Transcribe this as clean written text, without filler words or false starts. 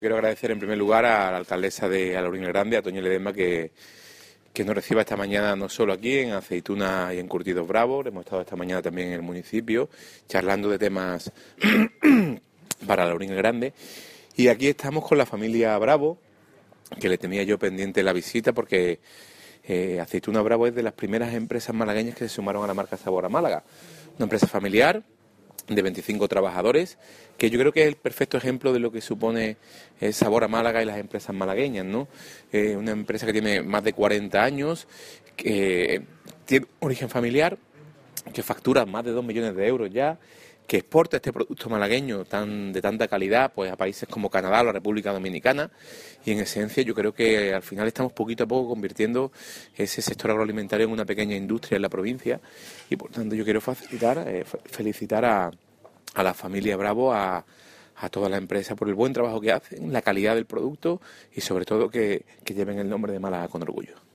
Quiero agradecer en primer lugar a la alcaldesa de Alhaurín el Grande, a Toñi Ledesma, que nos reciba esta mañana no solo aquí en Aceituna y en Curtidos Bravos. Hemos estado esta mañana también en el municipio charlando de temas para Alhaurín el Grande. Y aquí estamos con la familia Bravo, que le tenía yo pendiente la visita porque Aceituna Bravo es de las primeras empresas malagueñas que se sumaron a la marca Sabor a Málaga. Una empresa familiar de 25 trabajadores, que yo creo que es el perfecto ejemplo de lo que supone Sabor a Málaga y las empresas malagueñas, ¿no? Una empresa que tiene más de 40 años, que tiene origen familiar, que factura más de 2 millones de euros ya, que exporta este producto malagueño de tanta calidad pues a países como Canadá o la República Dominicana, y en esencia yo creo que al final estamos poquito a poco convirtiendo ese sector agroalimentario en una pequeña industria en la provincia, y por tanto yo quiero felicitar a la familia Bravo, a toda la empresa por el buen trabajo que hacen, la calidad del producto y sobre todo que lleven el nombre de Málaga con orgullo.